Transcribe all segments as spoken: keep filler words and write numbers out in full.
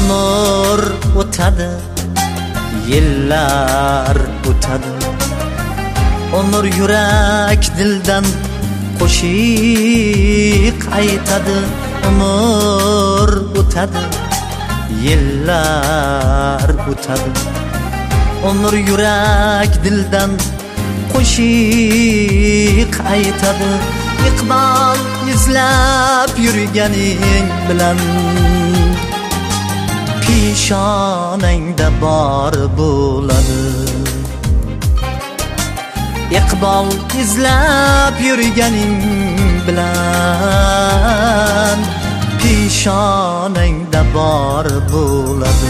umr o'tadi, yillar o'tadi. Umr yurak dildan qo'shiq aytadi. Umr o'tadi, yillar o'tadi. Umr yurak dildan qo'shiq aytadi. Iqbol izlab yurganing bilan peshonangda bor bo'ladi. Iqbol izlab yurganing bilan peshonangda bor bo'ladi.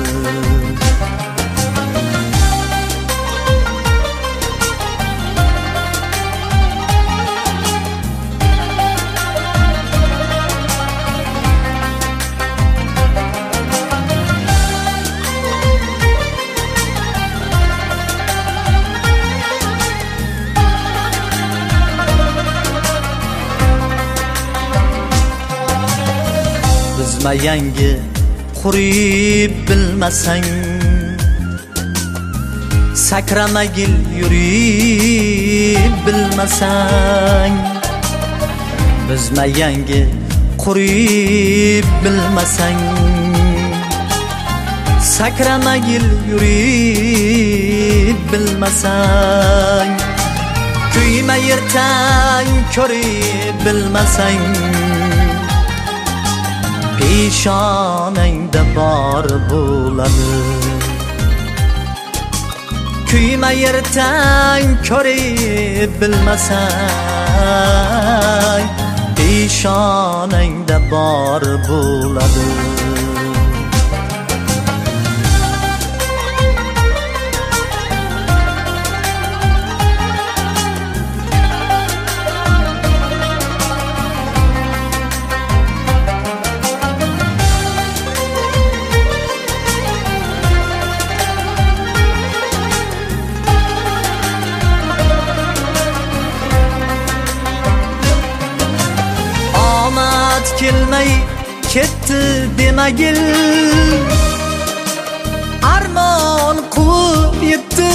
Bizma yangi qurib bilmasang, sakramagil yurib bilmasang. Bizma yangi qurib bilmasang, sakramagil yurib bilmasang. Kuyma yertang ko'rib bilmasang, peshonangda bor bo'ladi. Kuyma yertang ko'rib bilmasang, peshonangda bor bo'ladi. Kelmay ketdi demagil, armon quvib yetdi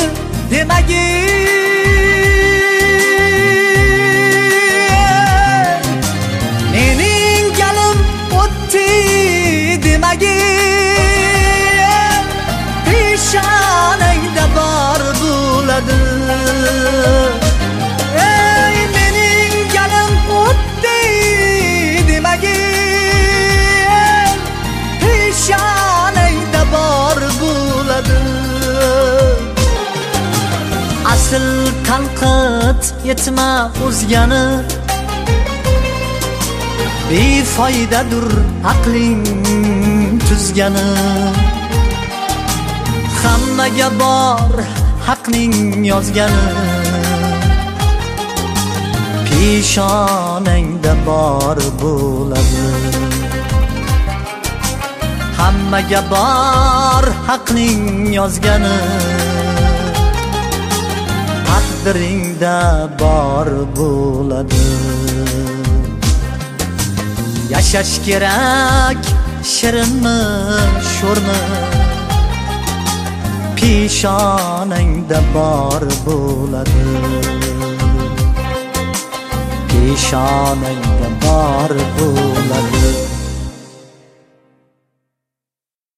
demagil. Mening galim o'tdi demagil, peshonangda bor bo'ladi. Ey mening galim o'tdi demagil, peshonangda bor bo'ladi. Asl tanqid etma o'zgani, befoydadir aqling tuzgani. Hammaga bor haqning yozgani, peshonangda bor bo'ladi. Hammaga bor haqning yozgani, taqdiringda bor bo'ladi. Yashash kerak shirinmi sho'rmi, peshonangda bor bo'ladi. Peshonangda bor bo'ladi.